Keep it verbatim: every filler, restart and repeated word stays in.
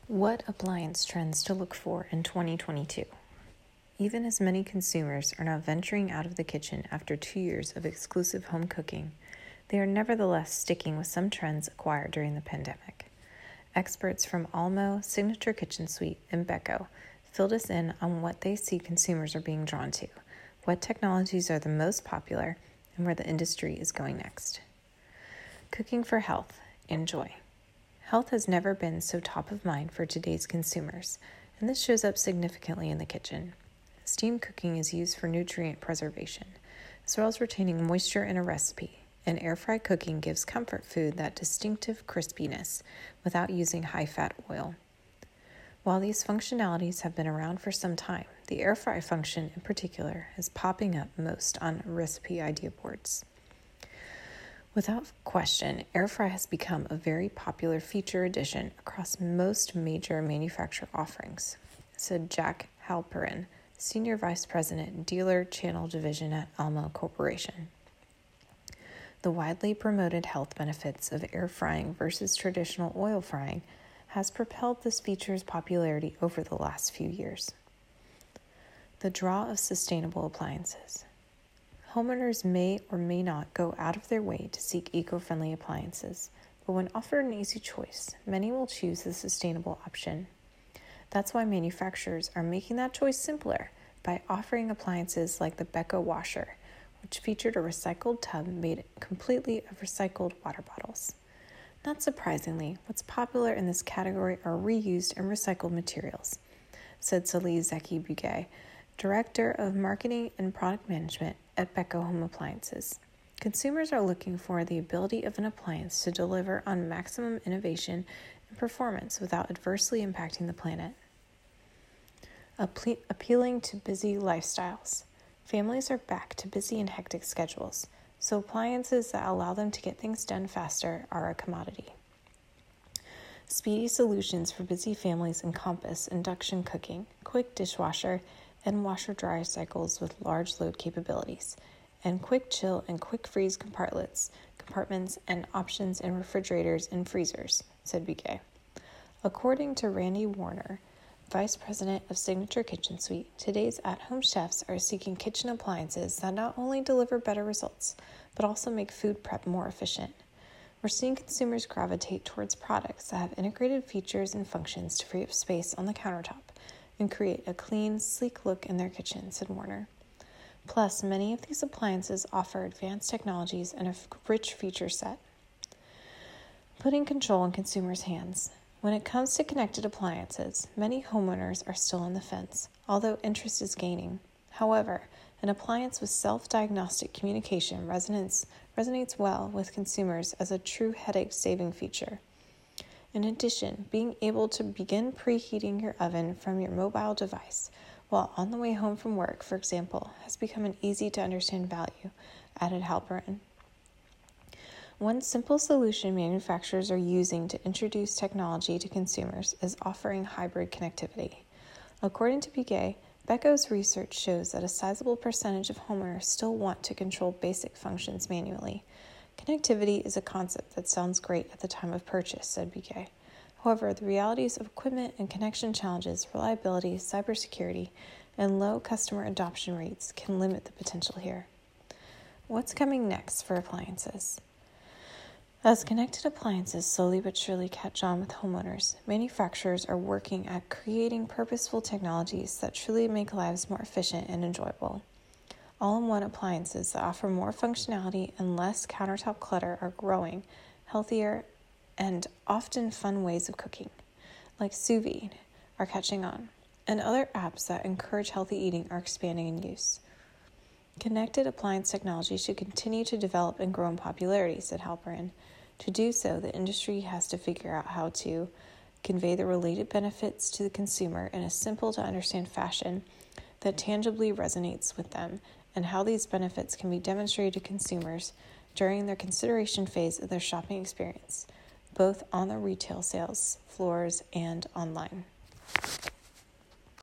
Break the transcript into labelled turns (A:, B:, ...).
A: What appliance trends to look for in twenty twenty-two? Even as many consumers are now venturing out of the kitchen after two years of exclusive home cooking, they are nevertheless sticking with some trends acquired during the pandemic. Experts from Almo, Signature Kitchen Suite, and Beko filled us in on what they see consumers are being drawn to, what technologies are the most popular, and where the industry is going next. Cooking for health and joy. Health has never been so top of mind for today's consumers, and this shows up significantly in the kitchen. Steam cooking is used for nutrient preservation, as well as retaining moisture in a recipe, and air-fry cooking gives comfort food that distinctive crispiness without using high-fat oil. While these functionalities have been around for some time, the air-fry function in particular is popping up most on recipe idea boards. Without question, air fry has become a very popular feature addition across most major manufacturer offerings, said Jack Halperin, Senior Vice President, Dealer Channel Division at Almo Corporation. The widely promoted health benefits of air frying versus traditional oil frying has propelled this feature's popularity over the last few years. The draw of sustainable appliances. Homeowners may or may not go out of their way to seek eco-friendly appliances, but when offered an easy choice, many will choose the sustainable option. That's why manufacturers are making that choice simpler by offering appliances like the Beko washer, which featured a recycled tub made completely of recycled water bottles. Not surprisingly, what's popular in this category are reused and recycled materials, said Salih Zeki Bugay, Director of Marketing and Product Management at Beko Home Appliances. Consumers are looking for the ability of an appliance to deliver on maximum innovation and performance without adversely impacting the planet. Appe- appealing to busy lifestyles. Families are back to busy and hectic schedules, so appliances that allow them to get things done faster are a commodity. Speedy solutions for busy families encompass induction cooking, quick dishwasher, and washer-dryer cycles with large load capabilities, and quick chill and quick freeze compartments, compartments and options in refrigerators and freezers, said B K. According to Randy Warner, Vice President of Signature Kitchen Suite, today's at-home chefs are seeking kitchen appliances that not only deliver better results, but also make food prep more efficient. We're seeing consumers gravitate towards products that have integrated features and functions to free up space on the countertop and create a clean, sleek look in their kitchen, said Warner. Plus, many of these appliances offer advanced technologies and a rich feature set, putting control in consumers' hands. When it comes to connected appliances, many homeowners are still on the fence, although interest is gaining. However, an appliance with self-diagnostic communication resonates, resonates well with consumers as a true headache-saving feature. In addition, being able to begin preheating your oven from your mobile device while on the way home from work, for example, has become an easy-to-understand value, added Halperin. One simple solution manufacturers are using to introduce technology to consumers is offering hybrid connectivity. According to B K, Beko's research shows that a sizable percentage of homeowners still want to control basic functions manually. Connectivity is a concept that sounds great at the time of purchase, said B K. However, the realities of equipment and connection challenges, reliability, cybersecurity, and low customer adoption rates can limit the potential here. What's coming next for appliances? As connected appliances slowly but surely catch on with homeowners, manufacturers are working at creating purposeful technologies that truly make lives more efficient and enjoyable. All-in-one appliances that offer more functionality and less countertop clutter are growing, healthier, and often fun ways of cooking, like sous vide, are catching on, and other apps that encourage healthy eating are expanding in use. Connected appliance technology should continue to develop and grow in popularity, said Halperin. To do so, the industry has to figure out how to convey the related benefits to the consumer in a simple-to-understand fashion that tangibly resonates with them, and how these benefits can be demonstrated to consumers during their consideration phase of their shopping experience, both on the retail sales floors and online.